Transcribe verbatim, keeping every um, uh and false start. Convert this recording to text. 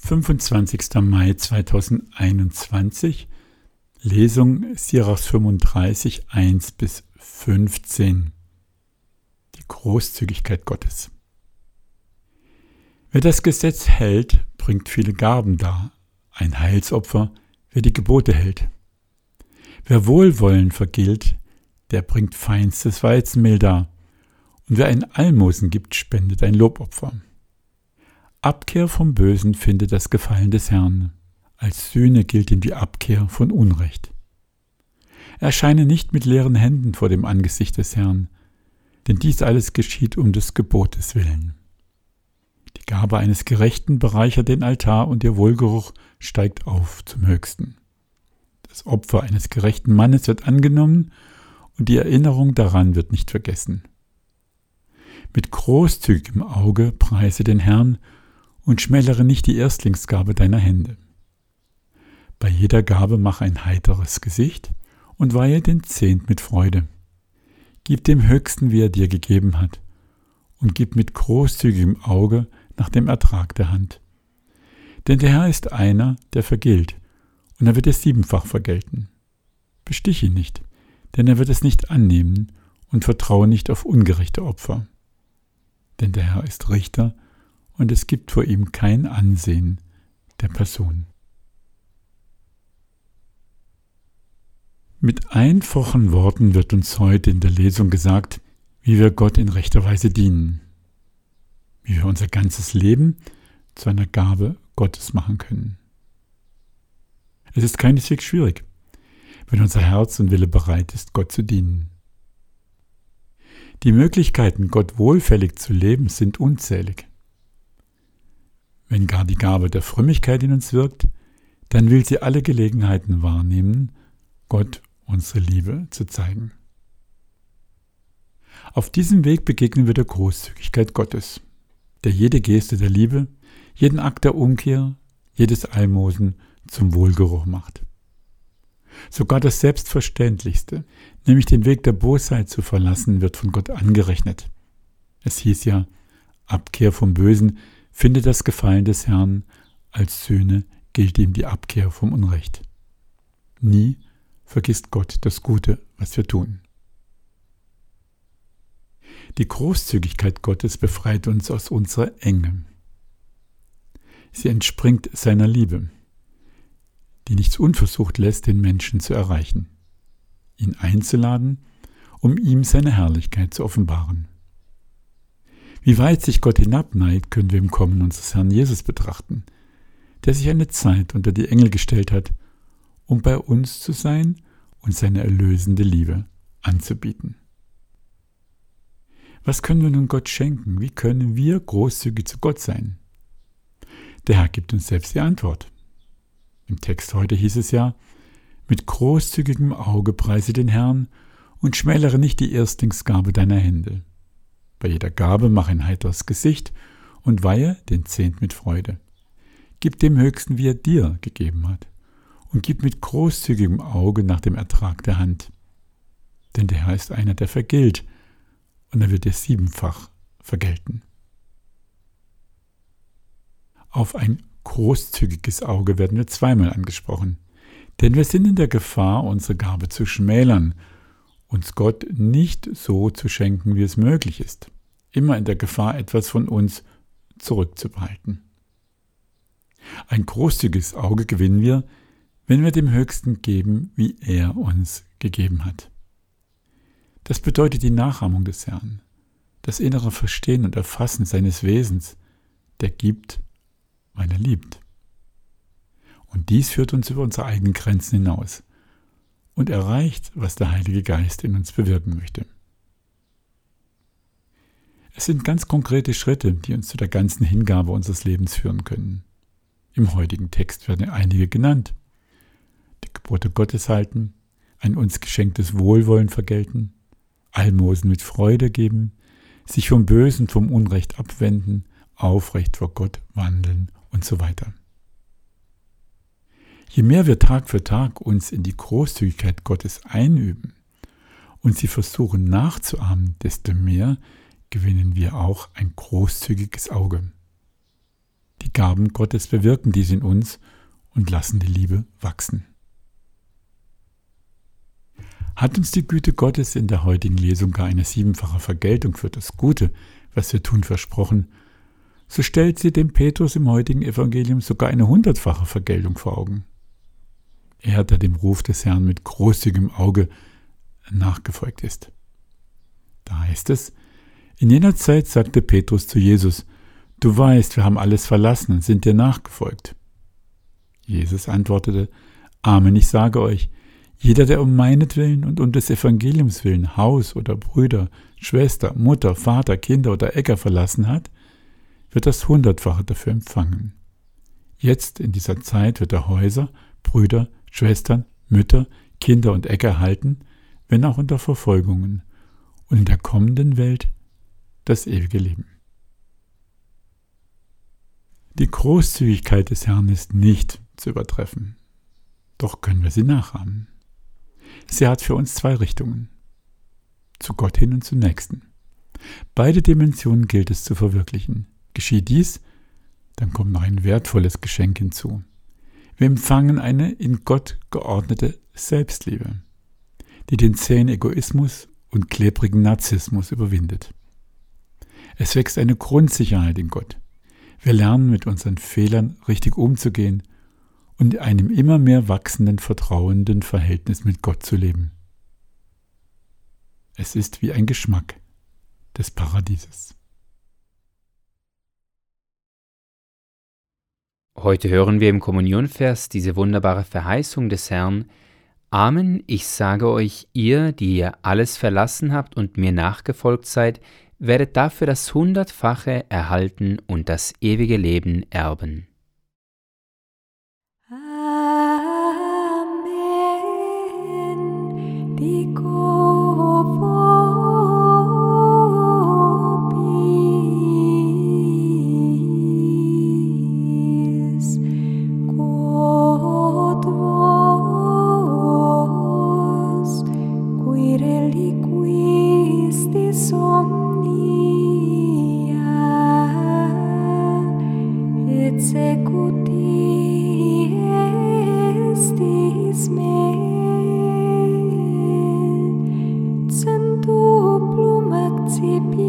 fünfundzwanzigster Mai zweitausendeinundzwanzig, Lesung Sirach fünfunddreißig, eins bis fünfzehn. Die Großzügigkeit Gottes. Wer das Gesetz hält, bringt viele Gaben dar, ein Heilsopfer, wer die Gebote hält. Wer Wohlwollen vergilt, der bringt feinstes Weizenmehl dar, und wer ein Almosen gibt, spendet ein Lobopfer. Abkehr vom Bösen findet das Gefallen des Herrn. Als Sühne gilt ihm die Abkehr von Unrecht. Erscheine nicht mit leeren Händen vor dem Angesicht des Herrn, denn dies alles geschieht um des Gebotes willen. Die Gabe eines Gerechten bereichert den Altar und ihr Wohlgeruch steigt auf zum Höchsten. Das Opfer eines gerechten Mannes wird angenommen und die Erinnerung daran wird nicht vergessen. Mit großzügigem Auge preise den Herrn und schmälere nicht die Erstlingsgabe deiner Hände. Bei jeder Gabe mach ein heiteres Gesicht und weihe den Zehnt mit Freude. Gib dem Höchsten, wie er dir gegeben hat, und gib mit großzügigem Auge nach dem Ertrag der Hand. Denn der Herr ist einer, der vergilt, und er wird es siebenfach vergelten. Bestich ihn nicht, denn er wird es nicht annehmen, und vertraue nicht auf ungerechte Opfer. Denn der Herr ist Richter, und es gibt vor ihm kein Ansehen der Person. Mit einfachen Worten wird uns heute in der Lesung gesagt, wie wir Gott in rechter Weise dienen, wie wir unser ganzes Leben zu einer Gabe Gottes machen können. Es ist keineswegs schwierig, wenn unser Herz und Wille bereit ist, Gott zu dienen. Die Möglichkeiten, Gott wohlfällig zu leben, sind unzählig. Wenn gar die Gabe der Frömmigkeit in uns wirkt, dann will sie alle Gelegenheiten wahrnehmen, Gott unsere Liebe zu zeigen. Auf diesem Weg begegnen wir der Großzügigkeit Gottes, der jede Geste der Liebe, jeden Akt der Umkehr, jedes Almosen zum Wohlgeruch macht. Sogar das Selbstverständlichste, nämlich den Weg der Bosheit zu verlassen, wird von Gott angerechnet. Es hieß ja, Abkehr vom Bösen finde das Gefallen des Herrn, als Sühne gilt ihm die Abkehr vom Unrecht. Nie vergisst Gott das Gute, was wir tun. Die Großzügigkeit Gottes befreit uns aus unserer Enge. Sie entspringt seiner Liebe, die nichts unversucht lässt, den Menschen zu erreichen, ihn einzuladen, um ihm seine Herrlichkeit zu offenbaren. Wie weit sich Gott hinabneigt, können wir im Kommen unseres Herrn Jesus betrachten, der sich eine Zeit unter die Engel gestellt hat, um bei uns zu sein und seine erlösende Liebe anzubieten. Was können wir nun Gott schenken? Wie können wir großzügig zu Gott sein? Der Herr gibt uns selbst die Antwort. Im Text heute hieß es ja, mit großzügigem Auge preise den Herrn und schmälere nicht die Erstlingsgabe deiner Hände. Bei jeder Gabe mach ein heiteres Gesicht und weihe den Zehnt mit Freude. Gib dem Höchsten, wie er dir gegeben hat, und gib mit großzügigem Auge nach dem Ertrag der Hand. Denn der Herr ist einer, der vergilt, und er wird dir siebenfach vergelten. Auf ein großzügiges Auge werden wir zweimal angesprochen, denn wir sind in der Gefahr, unsere Gabe zu schmälern, uns Gott nicht so zu schenken, wie es möglich ist, immer in der Gefahr, etwas von uns zurückzubehalten. Ein großzügiges Auge gewinnen wir, wenn wir dem Höchsten geben, wie er uns gegeben hat. Das bedeutet die Nachahmung des Herrn, das innere Verstehen und Erfassen seines Wesens, der gibt, weil er liebt. Und dies führt uns über unsere eigenen Grenzen hinaus und erreicht, was der Heilige Geist in uns bewirken möchte. Es sind ganz konkrete Schritte, die uns zu der ganzen Hingabe unseres Lebens führen können. Im heutigen Text werden einige genannt. Die Gebote Gottes halten, ein uns geschenktes Wohlwollen vergelten, Almosen mit Freude geben, sich vom Bösen, vom Unrecht abwenden, aufrecht vor Gott wandeln und so weiter. Je mehr wir Tag für Tag uns in die Großzügigkeit Gottes einüben und sie versuchen nachzuahmen, desto mehr gewinnen wir auch ein großzügiges Auge. Die Gaben Gottes bewirken dies in uns und lassen die Liebe wachsen. Hat uns die Güte Gottes in der heutigen Lesung gar eine siebenfache Vergeltung für das Gute, was wir tun, versprochen, so stellt sie dem Petrus im heutigen Evangelium sogar eine hundertfache Vergeltung vor Augen. Er, der dem Ruf des Herrn mit großzügigem Auge nachgefolgt ist. Da heißt es, in jener Zeit sagte Petrus zu Jesus, du weißt, wir haben alles verlassen und sind dir nachgefolgt. Jesus antwortete, Amen, ich sage euch, jeder, der um meinetwillen und um des Evangeliums willen Haus oder Brüder, Schwester, Mutter, Vater, Kinder oder Äcker verlassen hat, wird das Hundertfache dafür empfangen. Jetzt in dieser Zeit wird er Häuser, Brüder, Schwestern, Mütter, Kinder und Äcker erhalten, wenn auch unter Verfolgungen, und in der kommenden Welt das ewige Leben. Die Großzügigkeit des Herrn ist nicht zu übertreffen, doch können wir sie nachahmen. Sie hat für uns zwei Richtungen, zu Gott hin und zum Nächsten. Beide Dimensionen gilt es zu verwirklichen. Geschieht dies, dann kommt noch ein wertvolles Geschenk hinzu. Wir empfangen eine in Gott geordnete Selbstliebe, die den zähen Egoismus und klebrigen Narzissmus überwindet. Es wächst eine Grundsicherheit in Gott. Wir lernen mit unseren Fehlern richtig umzugehen und in einem immer mehr wachsenden, vertrauenden Verhältnis mit Gott zu leben. Es ist wie ein Geschmack des Paradieses. Heute hören wir im Kommunionvers diese wunderbare Verheißung des Herrn. Amen, ich sage euch, ihr, die ihr alles verlassen habt und mir nachgefolgt seid, werdet dafür das Hundertfache erhalten und das ewige Leben erben. Amen. Dico vobis, quod vos, qui reliquistis omnia, et secuti estis me, centuplum accipiens